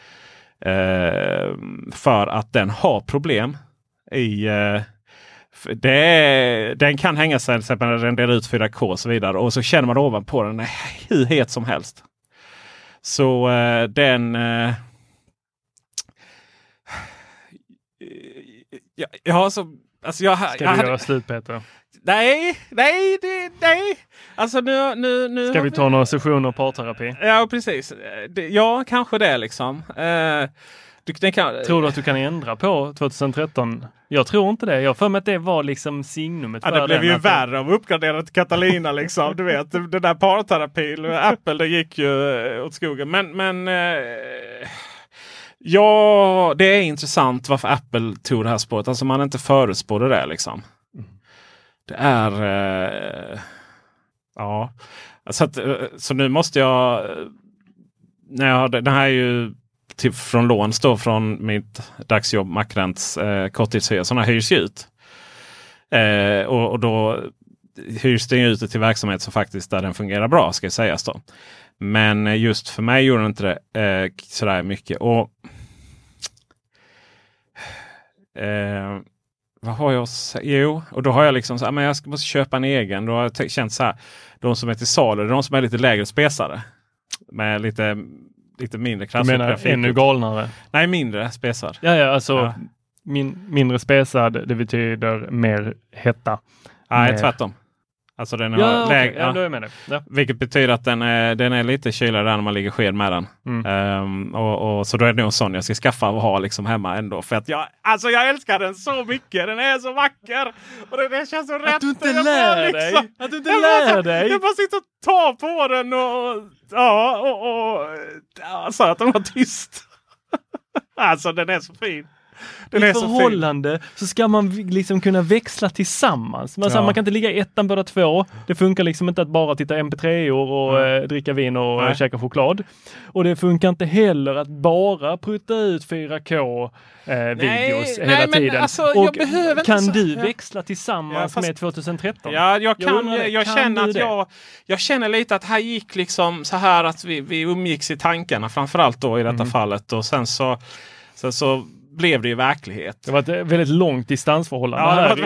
För att den har problem i... den kan hänga sig till exempel när den delar ut 4K och så vidare. Och så känner man ovanpå den är hur het som helst. Så den... Alltså ska du göra slut, Peter? Nej. Alltså nu ska vi ta några sessioner parterapi? Ja, precis. Ja, kanske det liksom. Tror du att du kan ändra på 2013? Jag tror inte det. Jag för mig att det var liksom signumet för det blev ju värre av uppgraderat Catalina liksom. Du vet, den där parterapi Apple, det gick ju åt skogen. Men ja, det är intressant varför Apple tog det här spåret. Alltså man inte förutspådde det liksom. Det är ja. Så nu måste jag den här är ju från lån står från mitt dagsjobb Macrants korttidshyra. Sådana hyrs ut. Och då hyrs det ut till verksamhet som faktiskt där den fungerar bra, ska sägas då. Men just för mig gjorde den inte det sådär mycket. Och vad har jag Jo, och då har jag liksom så här, men jag måste köpa en egen. Då har jag känt så här, de som är till salu, de som är lite lägre spesare. Med lite mindre kraft. Du menar ännu galnare? Nej, mindre spesad. Ja, alltså mindre spesad, det betyder mer hetta. Nej, tvärtom. Alltså den har lägre. Ja, då är jag med det. Ja. Vilket betyder att den är lite kylare när man ligger sked med den. Och så då är det nog en sån jag ska skaffa och ha liksom hemma ändå. För att jag älskar den så mycket. Den är så vacker. Och det känns så rätt. Att du inte lär dig. Att du inte lär dig. Jag bara sitter och tar på den och så att den var tyst. Alltså den är så fin. I förhållande så ska man liksom kunna växla tillsammans. Man kan inte ligga i ettan båda två. Det funkar liksom inte att bara titta MP3-or och dricka vin och käka choklad. Och det funkar inte heller att bara prutta ut 4K videos hela tiden. Alltså, och kan du växla tillsammans med 2013? Ja, jag känner lite att här gick liksom så här att vi umgicks i tankarna framförallt då i detta fallet. Och sen så blev det ju verklighet. Det var ett väldigt långt distansförhållande.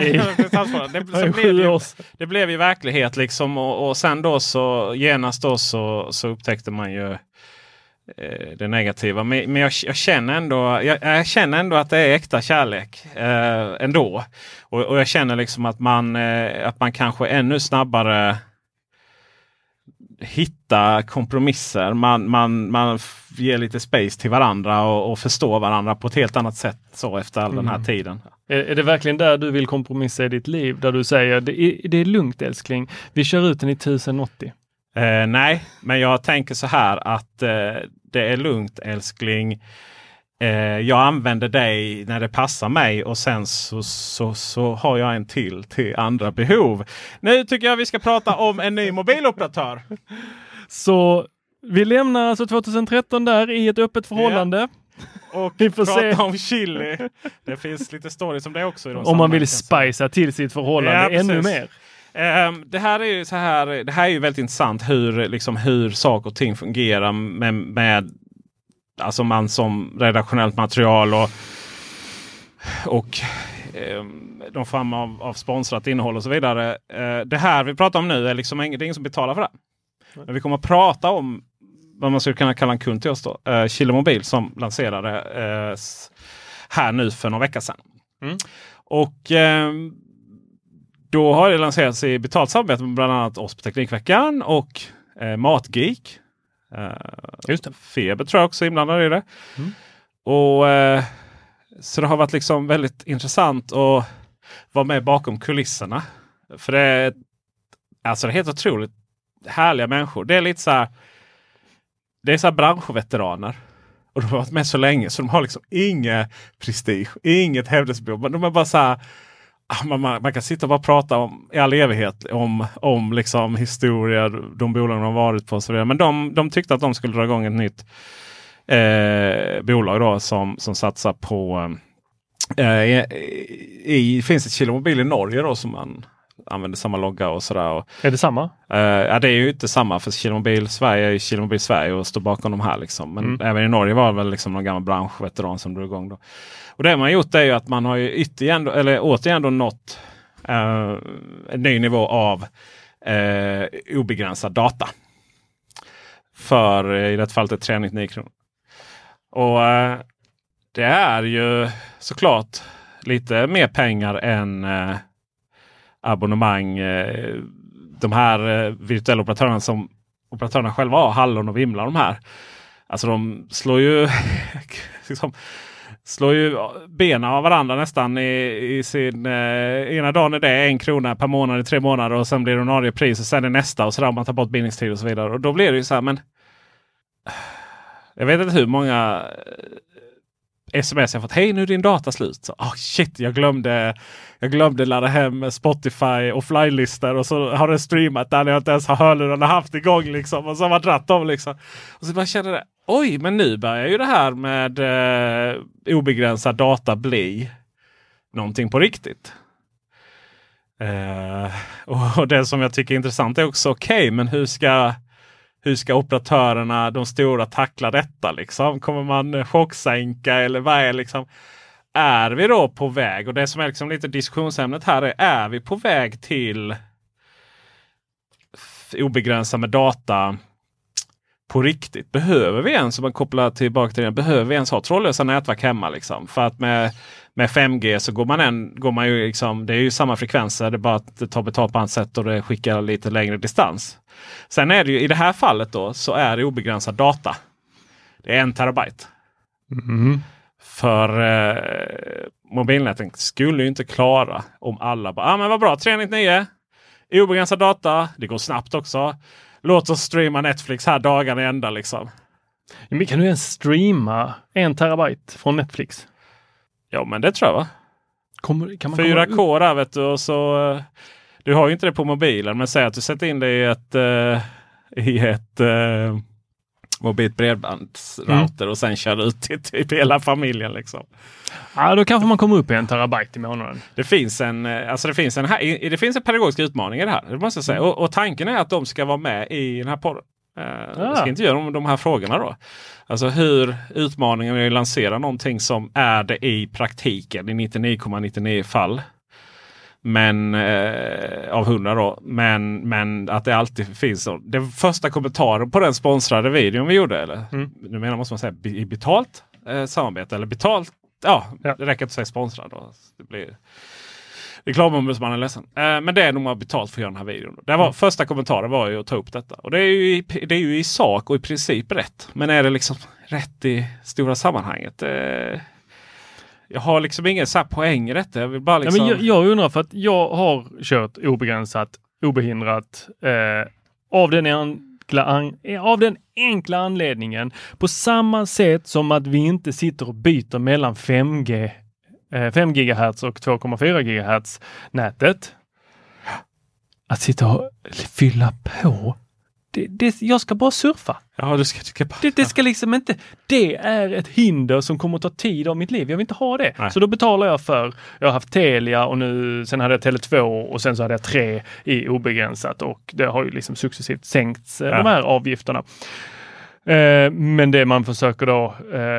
Det blev ju verklighet liksom och sen då så genast då så upptäckte man ju det negativa. Men jag känner ändå att det är äkta kärlek ändå. Och jag känner liksom att man kanske ännu snabbare hitta kompromisser. Man ger lite space till varandra och förstår varandra på ett helt annat sätt så efter all den här tiden. Är det verkligen där du vill kompromissa i ditt liv? Där du säger, det är lugnt älskling, vi kör ut den i 1080. Nej, men jag tänker så här att det är lugnt älskling. Jag använder dig när det passar mig och sen så har jag en till andra behov. Nu tycker jag vi ska prata om en ny mobiloperatör. Så vi lämnar alltså 2013 där i ett öppet förhållande. Och vi får prata om chili. Det finns lite stories om det också. Om man vill spicea till sitt förhållande ännu mer. Det här är ju så här. Det här är ju väldigt intressant hur saker och ting fungerar med alltså man som redaktionellt material och de form av sponsrat innehåll och så vidare. Det här vi pratar om nu är liksom ingen som betalar för det. Men vi kommer att prata om vad man skulle kunna kalla en kund till oss då. Chile Mobil som lanserade här nu för några veckor sedan. Och då har det lanserats i betalt samarbete med bland annat oss på Teknikveckan och Matgeek. Just det. Feber tror jag också inblandad i det. Och så det har varit liksom väldigt intressant att vara med bakom kulisserna. För det är helt otroligt härliga människor. Det är lite så här, det är så här branschveteraner. Och de har varit med så länge så de har liksom inget prestige, inget hävdelsebehov. De är bara så här, man kan sitta och bara prata om i all evighet om liksom historia, de bolagen de har varit på och så vidare. Men de tyckte att de skulle dra igång ett nytt bolag då som satsar på finns ett Chile Mobil i Norge då som man använder samma logga och sådär. Är det samma? Ja, det är ju inte samma för Chile Mobil Sverige är Chile Mobil Sverige och står bakom de här liksom. Men även i Norge var det väl liksom någon gammal branschveteran som drog igång då. Och det man har gjort är ju att man har ju återigen då nått en ny nivå av obegränsad data. För i det fallet 399 kronor. Och det är ju såklart lite mer pengar än abonnemang. De här virtuella operatörerna som operatörerna själva har, Hallon och Vimla de här. Alltså de slår ju slår ju benen av varandra nästan i sin ena dagen är det 1 krona per månad i 3 månader och sen blir det ordinarie pris och sen är nästa och så där man tar bort bindningstid och så vidare. Och då blir det ju så här, men jag vet inte hur många sms jag fått. Hej, nu är din data slut. Så, shit, jag glömde ladda hem Spotify offline-listor och så har det streamat där jag inte ens har hörlurarna haft igång liksom. Och så har man dratt dem liksom. Och så bara kände det, oj, men nu börjar ju det här med obegränsad data bli någonting på riktigt. Och det som jag tycker är intressant är också men hur ska operatörerna, de stora, tackla detta liksom? Kommer man chocksänka eller vad är liksom? Är vi då på väg? Och det som är liksom lite diskussionsämnet här är vi på väg till obegränsad med data på riktigt? Behöver vi ens, som man kopplar tillbaka till det, behöver vi ens ha trådlösa nätverk hemma liksom? För att med 5G så går man ju liksom, det är ju samma frekvenser, det är bara att det tar betalt på annat sätt och det skickar lite längre distans. Sen är det ju i det här fallet då så är det obegränsad data. Det är 1 terabyte. För mobilnäten skulle ju inte klara om alla bara, men vad bra, 399, obegränsad data, det går snabbt också. Låt oss streama Netflix här dagarna i ända liksom. Men kan du ens streama 1 terabyte från Netflix? Ja, men det tror jag va? Kan man 4K där vet du och så... Du har ju inte det på mobilen, men säg att du sätter in det i ett mobilt bredbandsrouter och sen kör ut till hela familjen liksom. Ja, då kanske man kommer upp i 1 terabyte i månaden. Det finns en pedagogisk utmaning i det här, det måste jag säga. Och tanken är att de ska vara med i den här podden. Jag ska inte göra de här frågorna då. Alltså hur utmaningen är att lansera någonting som är det i praktiken i 99,99 fall. Men av 100 då. Men att det alltid finns så. Det första kommentaren på den sponsrade videon vi gjorde, eller nu måste man säga i betalt samarbete eller betalt. Ja, det räcker inte att säga sponsrad då. Det blir... Reklamombudsmannen är ledsen. Men det är nog betalt för att göra den här videon. Det var, första kommentaren var ju att ta upp detta. Och det är ju i sak och i princip rätt. Men är det liksom rätt i stora sammanhanget? Jag har liksom ingen så här poäng i detta. Jag vill bara liksom... men jag undrar, för att jag har kört obegränsat, obehindrat av den enkla anledningen, på samma sätt som att vi inte sitter och byter mellan 5 GHz och 2,4 GHz nätet. Att sitta och fylla på. Jag ska bara surfa. Ja, du ska bara... Det ska liksom inte... Det är ett hinder som kommer att ta tid av mitt liv. Jag vill inte ha det. Nej. Så då betalar jag för... Jag har haft Telia och sen hade jag Tele2 och sen så hade jag 3 i obegränsat. Och det har ju liksom successivt sänkts de här avgifterna. Men det man försöker då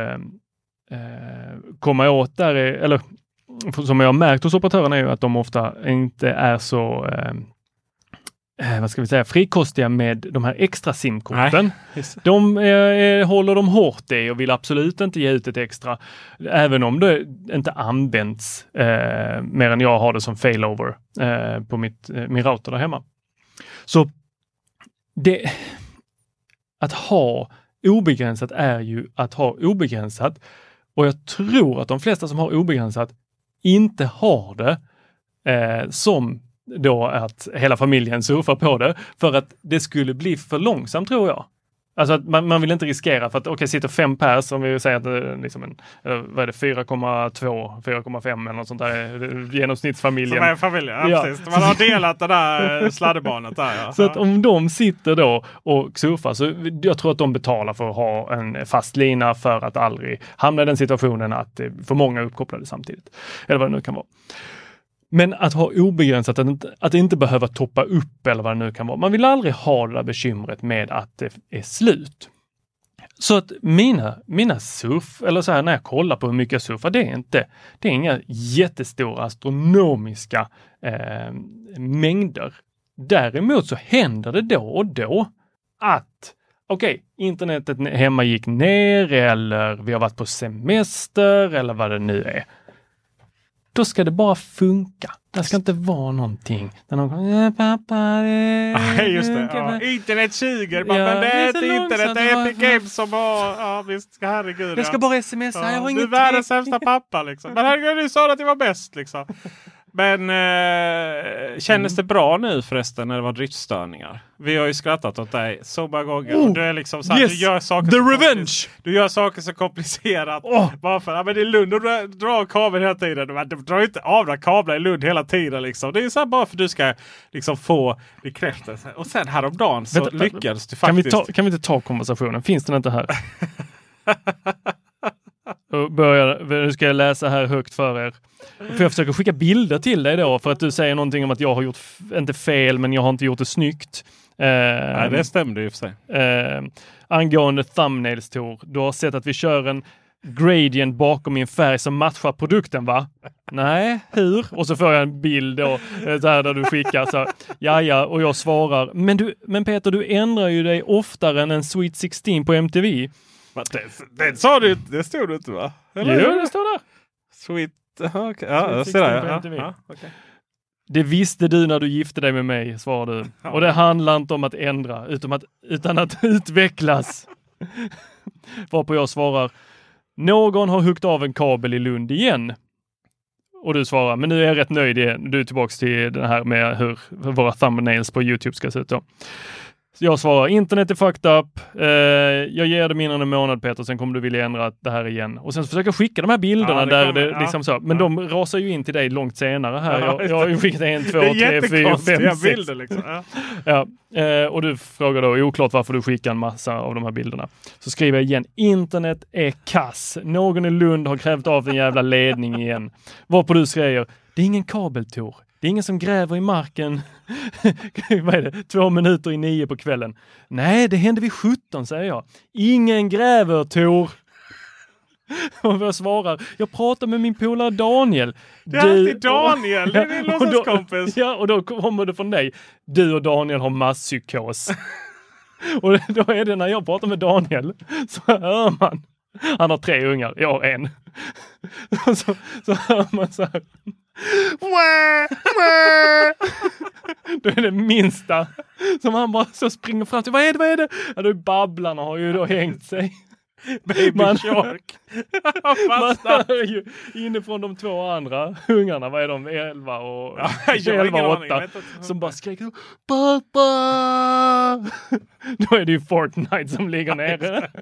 komma åt där är... Eller som jag har märkt hos operatörerna är ju att de ofta inte är så... vad ska vi säga, frikostiga med de här extra simkorten. De håller de hårt i och vill absolut inte ge ut ett extra. Även om det inte används mer än jag har det som failover på min router där hemma. Så att ha obegränsat är ju att ha obegränsat. Och jag tror att de flesta som har obegränsat inte har det som då att hela familjen surfar på det, för att det skulle bli för långsamt, tror jag. Alltså att man vill inte riskera, för att sitter 5 pers, som vi säger att det är liksom vad är det, 4,2, 4,5 eller något sånt där, genomsnittsfamiljen. Som är familjen, ja, precis. Man har delat det där sladdebarnet där. Ja. Så att om de sitter då och surfar, så jag tror att de betalar för att ha en fast lina för att aldrig hamna i den situationen att det är för många uppkopplade samtidigt. Eller vad det nu kan vara. Men att ha obegränsat, att inte behöva toppa upp eller vad det nu kan vara. Man vill aldrig ha det där bekymret med att det är slut. Så att mina surf, eller så här när jag kollar på hur mycket jag surfar, det är inga jättestora astronomiska mängder. Däremot så händer det då och då att internetet hemma gick ner, eller vi har varit på semester eller vad det nu är. Då ska det bara funka. Det ska inte vara någonting. Där någon kommer, pappa, just det. Ja. Internet suger. Men det är inte internet. Det är Epic Games som har... Ja, visst. Herregud. Jag ska bara smsa. Jag har du är världens sämsta pappa, liksom. Men herregud, du sa att det var bäst, liksom. Men kändes det bra nu förresten när det var driftstörningar? Vi har ju skrattat åt dig så många gånger. Och du är liksom så här, yes, du gör saker the revenge! Du gör saker så komplicerat. Bara för, men det är Lund och du drar kabeln hela tiden. Du drar inte av den kablar i Lund hela tiden. Liksom. Det är ju så här bara för att du ska liksom få bekräftelse. Och sen häromdagen så lyckades du faktiskt. Kan vi inte ta konversationen? Finns den inte här? Nu ska jag läsa här högt för er. För jag försöker skicka bilder till dig då, för att du säger någonting om att jag har gjort, inte fel, men jag har inte gjort det snyggt. Nej, det stämde ju för sig. Angående thumbnails, Tor. Du har sett att vi kör en gradient bakom min färg som matchar produkten, va? Nej, hur? Och så får jag en bild då, där du skickar så ja, och jag svarar. Men Peter, du ändrar ju dig oftare än en Sweet 16 på MTV. Det sa du, det stod du inte, va? Eller? Jo, det står där. Sweet, okay. Ja, jag ser det. Ja, okay. Det visste du när du gifte dig med mig, svarar du. Ja. Och det handlar inte om att ändra, utan att utvecklas. Varpå jag svarar, någon har huggit av en kabel i Lund igen. Och du svarar, men nu är jag rätt nöjd igen. Du är tillbaka till den här med hur våra thumbnails på YouTube ska se ut då. Jag svarar, internet är fucked up. Jag ger det mindre än en månad, Peter. Sen kommer du vilja ändra det här igen. Och sen försöker jag skicka de här bilderna där det liksom så. Men de rasar ju in till dig långt senare här. Jag har ju skickat 1, 2, 3, 4, 5, 6 bilder liksom. Och du frågar då, oklart varför du skickar en massa av de här bilderna. Så skriver jag igen, internet är kass. Någon i Lund har krävt av en jävla ledning igen. Varpå du säger, det är ingen kabeltor. Det är ingen som gräver i marken. Vad är det? 8:02 på kvällen. Nej, det hände vid 17, säger jag. Ingen gräver, Tor. Och jag svarar, jag pratar med min polare Daniel. Det är alltid Daniel, det är din låtsaskompis. Ja, och då kommer det från dig. Du och Daniel har masspsykos. Och då är det när jag pratar med Daniel, så hör man. Han har 3 ungar, jag har 1. Så hör man så här. Det är det minsta som han bara så springer fram till. Vad är det? Ja, då babblarna har ju då hängt sig. Baby shark. Man är ju inne från de två andra ungarna. Vad är de? 11 och 8. Som bara skriker pappa. Då är det ju Fortnite som ligger nere.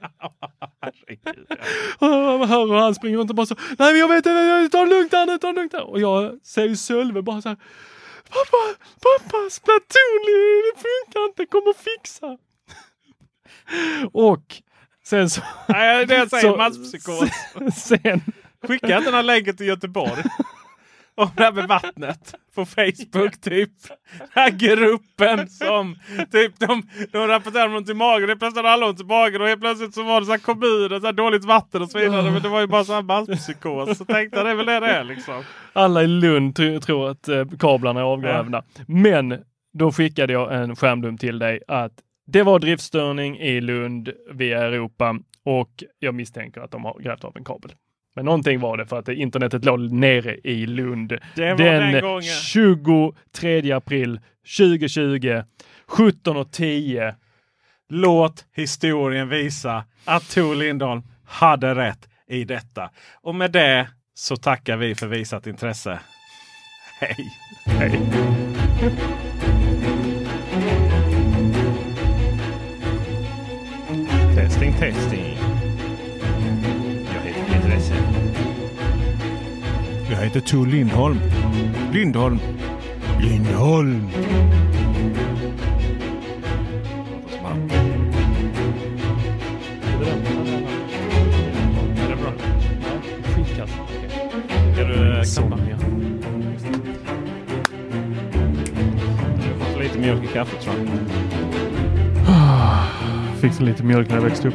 Och han springer runt och bara så. Nej, men jag vet inte. Ta det lugnt här. Och jag ser ju Sölve bara så här. Pappa, Splatoon, det funkar inte. Kom och fixa. Och sen så... Nej, det jag säger masspsykos. Sen... Skicka inte den här länken till Göteborg. Om det här med vattnet. På Facebook typ. Den här gruppen som... Typ de rapporterar ont i magen. Det är plötsligt alla ont i magen. Och helt plötsligt så var det så här kommuner. Så här dåligt vatten och så vidare. Men det var ju bara så här masspsykos. Så tänkte jag, det är väl det är liksom. Alla i Lund tror att kablarna är avgrävda. Ja. Men då skickade jag en skärmdump till dig att det var driftstörning i Lund via Europa och jag misstänker att de har grävt av en kabel. Men någonting var det för att internetet låg nere i Lund den 23 april 2020 17:10. Låt historien visa att Tor Lindholm hade rätt i detta. Och med det så tackar vi för visat intresse. Hej! Hej! Testing. Jag heter Peter Esse. Jag heter Tor Lindholm. Lindholm. Är det bra? Skitkast. Ska du knappa? Ja. Du får lite mjölk i kaffet, tror jag. Fick så lite mjölk när jag växte upp.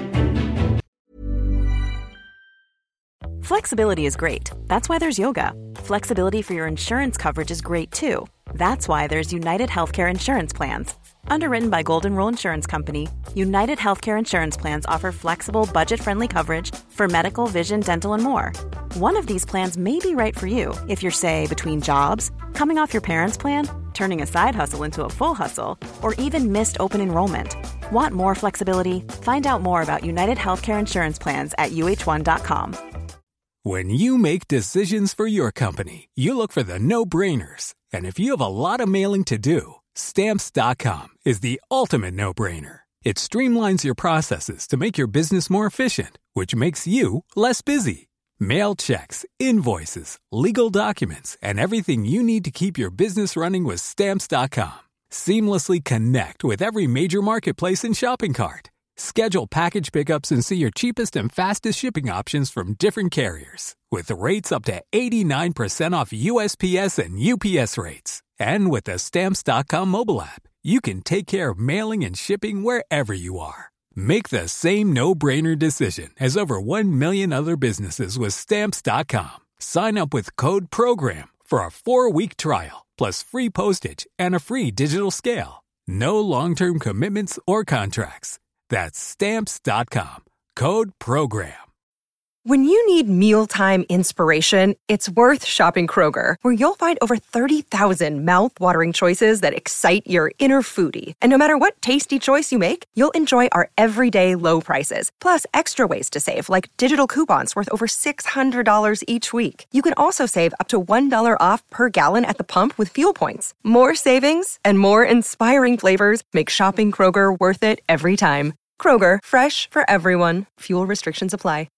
Flexibility is great. That's why there's yoga. Flexibility for your insurance coverage is great too. That's why there's United Healthcare Insurance Plans. Underwritten by Golden Rule Insurance Company, United Healthcare Insurance Plans offer flexible, budget-friendly coverage for medical, vision, dental, and more. One of these plans may be right for you if you're, say, between jobs, coming off your parents' plan, turning a side hustle into a full hustle, or even missed open enrollment. Want more flexibility? Find out more about United Healthcare Insurance Plans at uh1.com. When you make decisions for your company, you look for the no-brainers. And if you have a lot of mailing to do, Stamps.com is the ultimate no-brainer. It streamlines your processes to make your business more efficient, which makes you less busy. Mail checks, invoices, legal documents, and everything you need to keep your business running with Stamps.com. Seamlessly connect with every major marketplace and shopping cart. Schedule package pickups and see your cheapest and fastest shipping options from different carriers. With rates up to 89% off USPS and UPS rates. And with the Stamps.com mobile app, you can take care of mailing and shipping wherever you are. Make the same no-brainer decision as over 1 million other businesses with Stamps.com. Sign up with code PROGRAM for a 4-week trial, plus free postage and a free digital scale. No long-term commitments or contracts. That's Stamps.com. Code PROGRAM. When you need mealtime inspiration, it's worth shopping Kroger, where you'll find over 30,000 mouth-watering choices that excite your inner foodie. And no matter what tasty choice you make, you'll enjoy our everyday low prices, plus extra ways to save, like digital coupons worth over $600 each week. You can also save up to $1 off per gallon at the pump with fuel points. More savings and more inspiring flavors make shopping Kroger worth it every time. Kroger, fresh for everyone. Fuel restrictions apply.